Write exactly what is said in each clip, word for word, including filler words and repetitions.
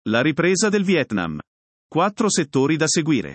La ripresa del Vietnam. Quattro settori da seguire.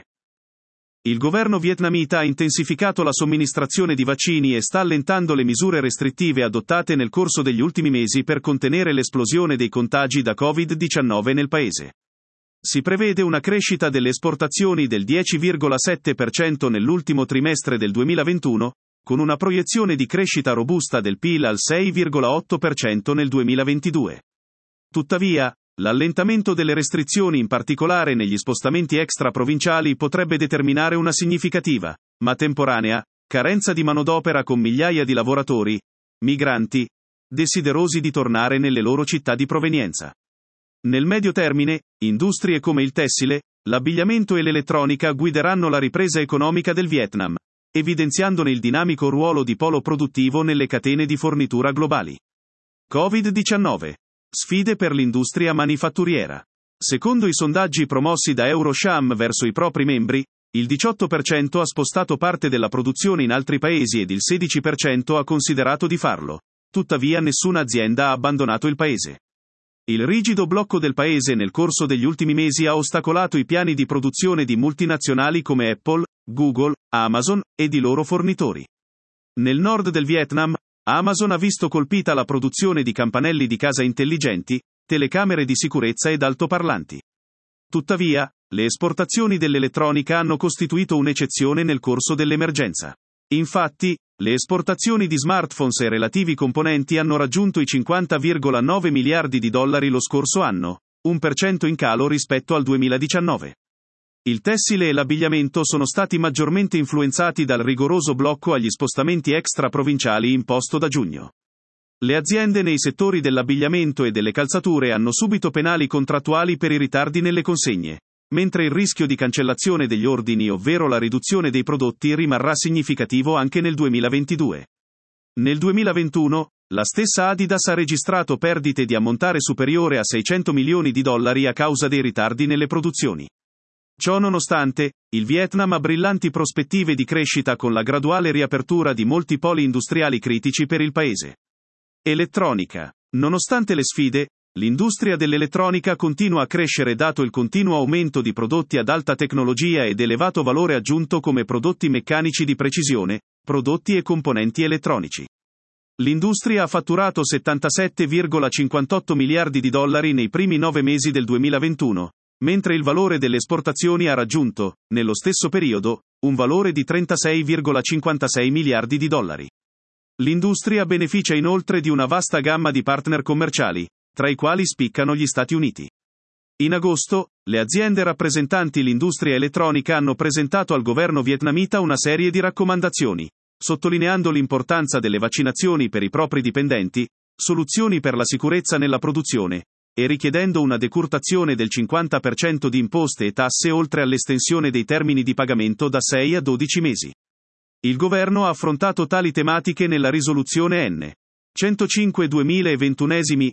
Il governo vietnamita ha intensificato la somministrazione di vaccini e sta allentando le misure restrittive adottate nel corso degli ultimi mesi per contenere l'esplosione dei contagi da covid diciannove nel paese. Si prevede una crescita delle esportazioni del dieci virgola sette per cento nell'ultimo trimestre del duemilaventuno, con una proiezione di crescita robusta del P I L al sei virgola otto per cento nel duemilaventidue. Tuttavia, l'allentamento delle restrizioni, in particolare negli spostamenti extraprovinciali, potrebbe determinare una significativa, ma temporanea, carenza di manodopera con migliaia di lavoratori, migranti, desiderosi di tornare nelle loro città di provenienza. Nel medio termine, industrie come il tessile, l'abbigliamento e l'elettronica guideranno la ripresa economica del Vietnam, evidenziandone il dinamico ruolo di polo produttivo nelle catene di fornitura globali. covid diciannove. Sfide per l'industria manifatturiera. Secondo i sondaggi promossi da Eurosham verso i propri membri, il diciotto per cento ha spostato parte della produzione in altri paesi ed il sedici per cento ha considerato di farlo. Tuttavia nessuna azienda ha abbandonato il paese. Il rigido blocco del paese nel corso degli ultimi mesi ha ostacolato i piani di produzione di multinazionali come Apple, Google, Amazon e di loro fornitori. Nel nord del Vietnam, Amazon ha visto colpita la produzione di campanelli di casa intelligenti, telecamere di sicurezza ed altoparlanti. Tuttavia, le esportazioni dell'elettronica hanno costituito un'eccezione nel corso dell'emergenza. Infatti, le esportazioni di smartphones e relativi componenti hanno raggiunto i cinquanta virgola nove miliardi di dollari lo scorso anno, un per cento in calo rispetto al duemiladiciannove. Il tessile e l'abbigliamento sono stati maggiormente influenzati dal rigoroso blocco agli spostamenti extraprovinciali imposto da giugno. Le aziende nei settori dell'abbigliamento e delle calzature hanno subito penali contrattuali per i ritardi nelle consegne, mentre il rischio di cancellazione degli ordini, ovvero la riduzione dei prodotti, rimarrà significativo anche nel duemilaventidue. Nel duemilaventuno, la stessa Adidas ha registrato perdite di ammontare superiore a seicento milioni di dollari a causa dei ritardi nelle produzioni. Ciò nonostante, il Vietnam ha brillanti prospettive di crescita con la graduale riapertura di molti poli industriali critici per il paese. Elettronica. Nonostante le sfide, l'industria dell'elettronica continua a crescere dato il continuo aumento di prodotti ad alta tecnologia ed elevato valore aggiunto come prodotti meccanici di precisione, prodotti e componenti elettronici. L'industria ha fatturato settantasette virgola cinquantotto miliardi di dollari nei primi nove mesi del duemilaventuno, mentre il valore delle esportazioni ha raggiunto, nello stesso periodo, un valore di trentasei virgola cinquantasei miliardi di dollari. L'industria beneficia inoltre di una vasta gamma di partner commerciali, tra i quali spiccano gli Stati Uniti. In agosto, le aziende rappresentanti l'industria elettronica hanno presentato al governo vietnamita una serie di raccomandazioni, sottolineando l'importanza delle vaccinazioni per i propri dipendenti, soluzioni per la sicurezza nella produzione, e richiedendo una decurtazione del cinquanta per cento di imposte e tasse oltre all'estensione dei termini di pagamento da sei a dodici mesi. Il governo ha affrontato tali tematiche nella risoluzione N. centocinque duemilaventuno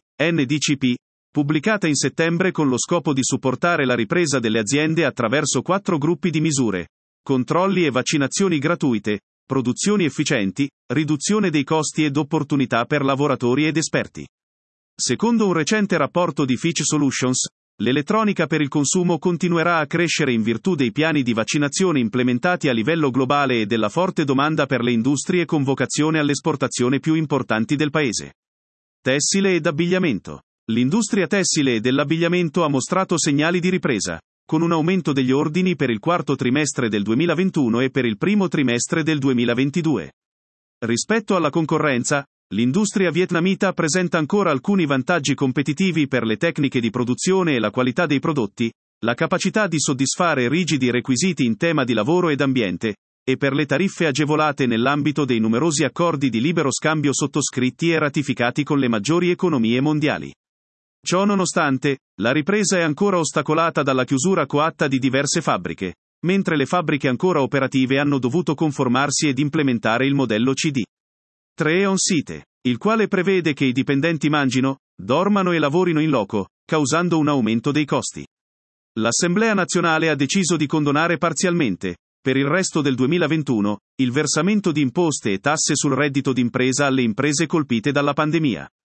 N D C P, pubblicata in settembre con lo scopo di supportare la ripresa delle aziende attraverso quattro gruppi di misure: controlli e vaccinazioni gratuite, produzioni efficienti, riduzione dei costi ed opportunità per lavoratori ed esperti. Secondo un recente rapporto di Fitch Solutions, l'elettronica per il consumo continuerà a crescere in virtù dei piani di vaccinazione implementati a livello globale e della forte domanda per le industrie con vocazione all'esportazione più importanti del paese. Tessile ed abbigliamento. L'industria tessile e dell'abbigliamento ha mostrato segnali di ripresa, con un aumento degli ordini per il quarto trimestre del duemilaventuno e per il primo trimestre del duemilaventidue. Rispetto alla concorrenza, l'industria vietnamita presenta ancora alcuni vantaggi competitivi per le tecniche di produzione e la qualità dei prodotti, la capacità di soddisfare rigidi requisiti in tema di lavoro ed ambiente, e per le tariffe agevolate nell'ambito dei numerosi accordi di libero scambio sottoscritti e ratificati con le maggiori economie mondiali. Ciò nonostante, la ripresa è ancora ostacolata dalla chiusura coatta di diverse fabbriche, mentre le fabbriche ancora operative hanno dovuto conformarsi ed implementare il modello C D tre on-site, il quale prevede che i dipendenti mangino, dormano e lavorino in loco, causando un aumento dei costi. L'Assemblea nazionale ha deciso di condonare parzialmente, per il resto del duemilaventuno, il versamento di imposte e tasse sul reddito d'impresa alle imprese colpite dalla pandemia.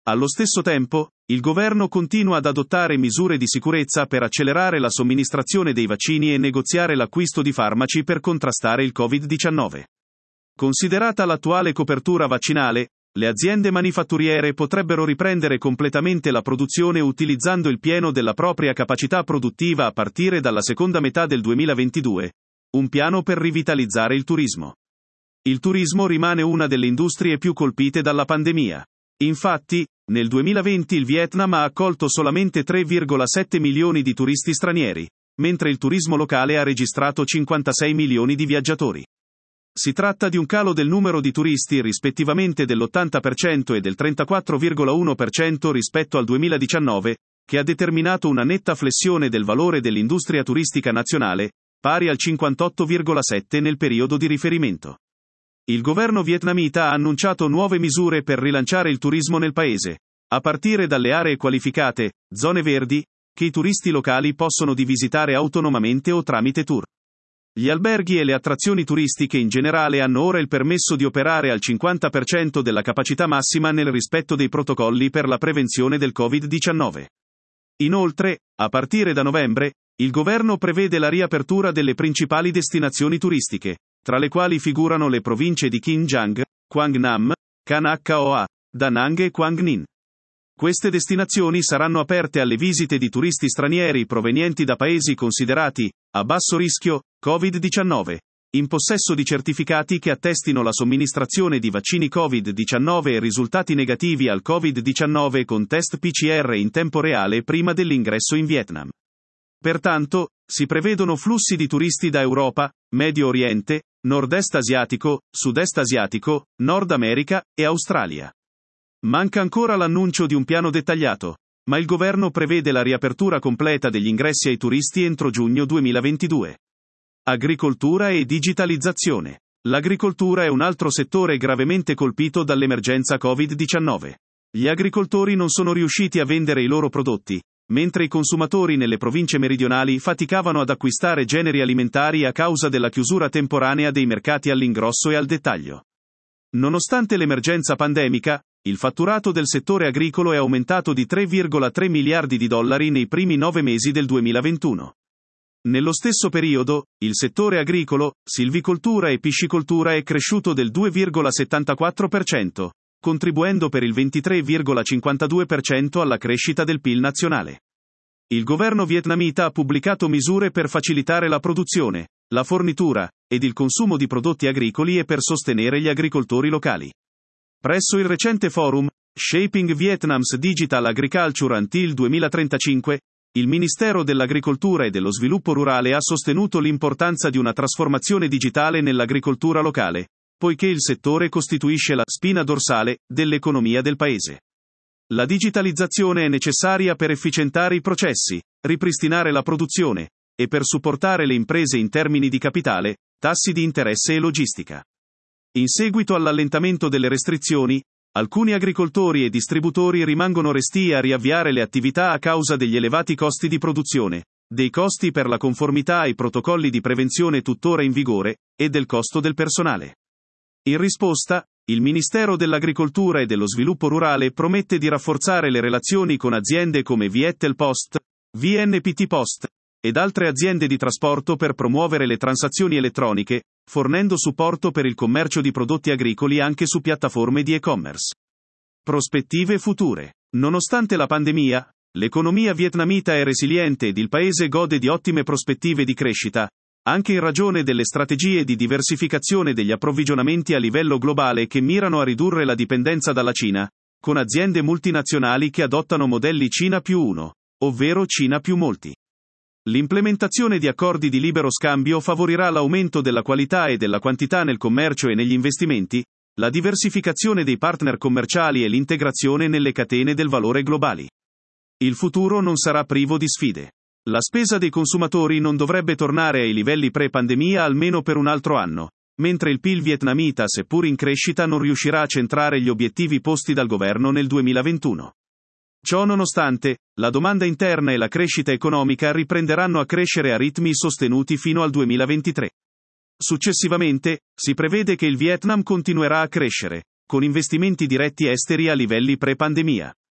Allo stesso tempo, il governo continua ad adottare misure di sicurezza per accelerare la somministrazione dei vaccini e negoziare l'acquisto di farmaci per contrastare il covid diciannove. Considerata l'attuale copertura vaccinale, le aziende manifatturiere potrebbero riprendere completamente la produzione utilizzando il pieno della propria capacità produttiva a partire dalla seconda metà del duemilaventidue, un piano per rivitalizzare il turismo. Il turismo rimane una delle industrie più colpite dalla pandemia. Infatti, nel duemilaventi il Vietnam ha accolto solamente tre virgola sette milioni di turisti stranieri, mentre il turismo locale ha registrato cinquantasei milioni di viaggiatori. Si tratta di un calo del numero di turisti rispettivamente dell'ottanta per cento e del trentaquattro virgola uno per cento rispetto al duemiladiciannove, che ha determinato una netta flessione del valore dell'industria turistica nazionale, pari al cinquantotto virgola sette per cento nel periodo di riferimento. Il governo vietnamita ha annunciato nuove misure per rilanciare il turismo nel paese, a partire dalle aree qualificate, zone verdi, che i turisti locali possono di visitare autonomamente o tramite tour. Gli alberghi e le attrazioni turistiche in generale hanno ora il permesso di operare al cinquanta per cento della capacità massima nel rispetto dei protocolli per la prevenzione del covid diciannove. Inoltre, a partire da novembre, il governo prevede la riapertura delle principali destinazioni turistiche, tra le quali figurano le province di Kinh Giang, Quang Nam, Can Hoa, Da Nang e Quang Ninh. Queste destinazioni saranno aperte alle visite di turisti stranieri provenienti da paesi considerati a basso rischio covid diciannove, in possesso di certificati che attestino la somministrazione di vaccini covid diciannove e risultati negativi al covid diciannove con test P C R in tempo reale prima dell'ingresso in Vietnam. Pertanto, si prevedono flussi di turisti da Europa, Medio Oriente, Nord-Est asiatico, Sud-Est asiatico, Nord America e Australia. Manca ancora l'annuncio di un piano dettagliato, ma il governo prevede la riapertura completa degli ingressi ai turisti entro giugno duemilaventidue. Agricoltura e digitalizzazione. L'agricoltura è un altro settore gravemente colpito dall'emergenza covid diciannove. Gli agricoltori non sono riusciti a vendere i loro prodotti, mentre i consumatori nelle province meridionali faticavano ad acquistare generi alimentari a causa della chiusura temporanea dei mercati all'ingrosso e al dettaglio. Nonostante l'emergenza pandemica, il fatturato del settore agricolo è aumentato di tre virgola tre miliardi di dollari nei primi nove mesi del duemilaventuno. Nello stesso periodo, il settore agricolo, silvicoltura e piscicoltura è cresciuto del due virgola settantaquattro per cento, contribuendo per il ventitré virgola cinquantadue per cento alla crescita del P I L nazionale. Il governo vietnamita ha pubblicato misure per facilitare la produzione, la fornitura ed il consumo di prodotti agricoli e per sostenere gli agricoltori locali. Presso il recente forum, Shaping Vietnam's Digital Agriculture Until duemilatrentacinque, il Ministero dell'Agricoltura e dello Sviluppo Rurale ha sostenuto l'importanza di una trasformazione digitale nell'agricoltura locale, poiché il settore costituisce la spina dorsale dell'economia del paese. La digitalizzazione è necessaria per efficientare i processi, ripristinare la produzione e per supportare le imprese in termini di capitale, tassi di interesse e logistica. In seguito all'allentamento delle restrizioni, alcuni agricoltori e distributori rimangono restii a riavviare le attività a causa degli elevati costi di produzione, dei costi per la conformità ai protocolli di prevenzione tuttora in vigore e del costo del personale. In risposta, il Ministero dell'Agricoltura e dello Sviluppo Rurale promette di rafforzare le relazioni con aziende come Viettel Post, V N P T Post ed altre aziende di trasporto per promuovere le transazioni elettroniche, fornendo supporto per il commercio di prodotti agricoli anche su piattaforme di e-commerce. Prospettive future. Nonostante la pandemia, l'economia vietnamita è resiliente ed il paese gode di ottime prospettive di crescita, anche in ragione delle strategie di diversificazione degli approvvigionamenti a livello globale che mirano a ridurre la dipendenza dalla Cina, con aziende multinazionali che adottano modelli Cina più uno, ovvero Cina più molti. L'implementazione di accordi di libero scambio favorirà l'aumento della qualità e della quantità nel commercio e negli investimenti, la diversificazione dei partner commerciali e l'integrazione nelle catene del valore globali. Il futuro non sarà privo di sfide. La spesa dei consumatori non dovrebbe tornare ai livelli pre-pandemia almeno per un altro anno, mentre il P I L vietnamita, seppur in crescita, non riuscirà a centrare gli obiettivi posti dal governo nel duemilaventuno. Ciò nonostante, la domanda interna e la crescita economica riprenderanno a crescere a ritmi sostenuti fino al duemilaventitré. Successivamente, si prevede che il Vietnam continuerà a crescere, con investimenti diretti esteri a livelli pre-pandemia.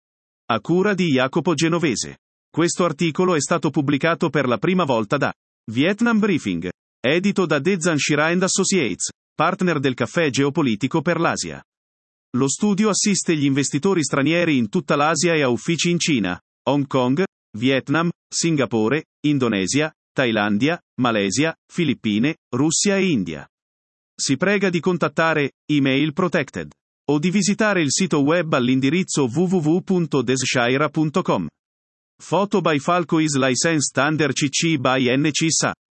A cura di Jacopo Genovese. Questo articolo è stato pubblicato per la prima volta da Vietnam Briefing, edito da De Zanshira and Associates, partner del caffè geopolitico per l'Asia. Lo studio assiste gli investitori stranieri in tutta l'Asia e ha uffici in Cina, Hong Kong, Vietnam, Singapore, Indonesia, Thailandia, Malesia, Filippine, Russia e India. Si prega di contattare Email Protected o di visitare il sito web all'indirizzo w w w punto dezzshira punto com. Photo by Falco is licensed under C C by N C S A.